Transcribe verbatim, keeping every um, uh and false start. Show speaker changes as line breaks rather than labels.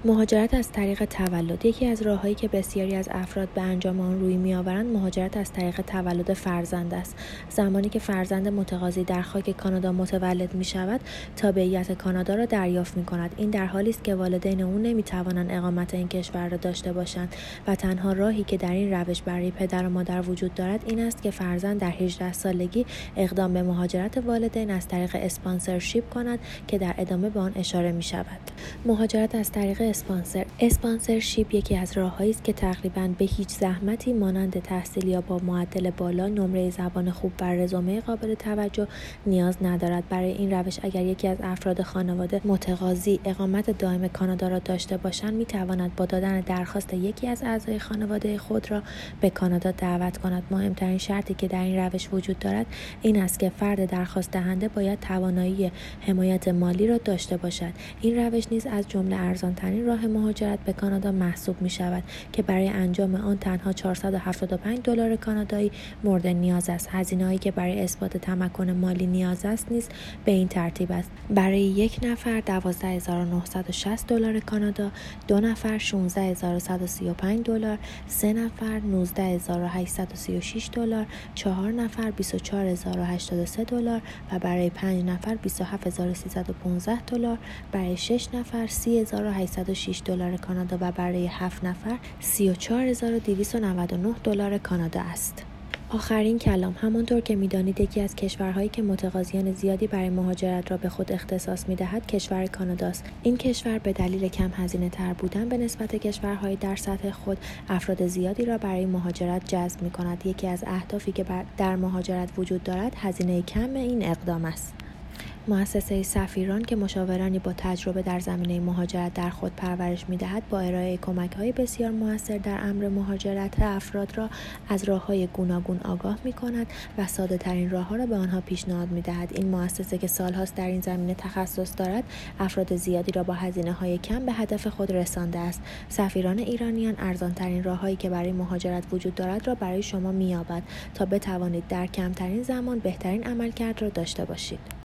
مهاجرت از طریق تولد. یکی از راه‌هایی که بسیاری از افراد به انجام آن روی می‌آورند مهاجرت از طریق تولد فرزند است. زمانی که فرزند متقاضی در خاک کانادا متولد می‌شود، تابعیت کانادا را دریافت می‌کند. این در حالی است که والدین او نمی‌توانند اقامت این کشور را داشته باشند و تنها راهی که در این روش برای پدر و مادر وجود دارد این است که فرزند در هجده سالگی اقدام به مهاجرت والدین از طریق اسپانسرشیپ کند که در ادامه به آن اشاره می‌شود. مهاجرت از طریق اسپانسر اسپانسرشیپ یکی از راه‌هایی است که تقریباً به هیچ زحمتی مانند تحصیل یا با معدل بالا، نمره زبان خوب و رزومه قابل توجه نیاز ندارد. برای این روش اگر یکی از افراد خانواده متقاضی اقامت دائم کانادا را داشته باشند، می‌تواند با دادن درخواست یکی از اعضای خانواده خود را به کانادا دعوت کند. مهمترین شرطی که در این روش وجود دارد این است که فرد درخواست دهنده باید توانایی حمایت مالی را داشته باشد. این روش نیز از جمله ارزان‌ترین راه مهاجرت به کانادا محسوب می‌شود که برای انجام آن تنها چهارصد و هفتاد و پنج دلار کانادایی مورد نیاز است. هزینه‌هایی که برای اثبات تمکن مالی نیاز است نیز به این ترتیب است: برای یک نفر دوازده هزار و نهصد و شصت دلار کانادا، دو نفر شانزده هزار و صد و سی و پنج دلار، سه نفر نوزده هزار و هشتصد و سی و شش دلار، چهار نفر بیست و چهار هزار و هشتاد و سه دلار و برای پنج نفر بیست و هفت هزار و سیصد و پانزده دلار، برای شش نفر سی هزار و هشتصد و شش دلار کانادا و برای هفت نفر سی و چهار هزار و دویست و نود و نه دلار کانادا است. آخرین کلام. همانطور که می‌دانید یکی از کشورهایی که متقاضیان زیادی برای مهاجرت را به خود اختصاص می‌دهد کشور کاناداست. این کشور به دلیل کم هزینه تر بودن به نسبت کشورهای در سطح خود افراد زیادی را برای مهاجرت جذب می‌کند. یکی از اهدافی که در مهاجرت وجود دارد هزینه کم این اقدام است. مؤسسه سفیران که مشاورانی با تجربه در زمینه مهاجرت در خود پرورش می‌دهد، با ارائه کمک‌های بسیار مؤثر در امر مهاجرت افراد را از راه‌های گوناگون آگاه می‌کند و ساده‌ترین راه‌ها را به آنها پیشنهاد می‌دهد. این مؤسسه که سال‌هاست در این زمینه تخصص دارد، افراد زیادی را با هزینه‌های کم به هدف خود رسانده است. سفیران ایرانیان ارزان‌ترین راه‌هایی که برای مهاجرت وجود دارد را برای شما می‌یابد تا بتوانید در کمترین زمان بهترین عملکرد را داشته باشید.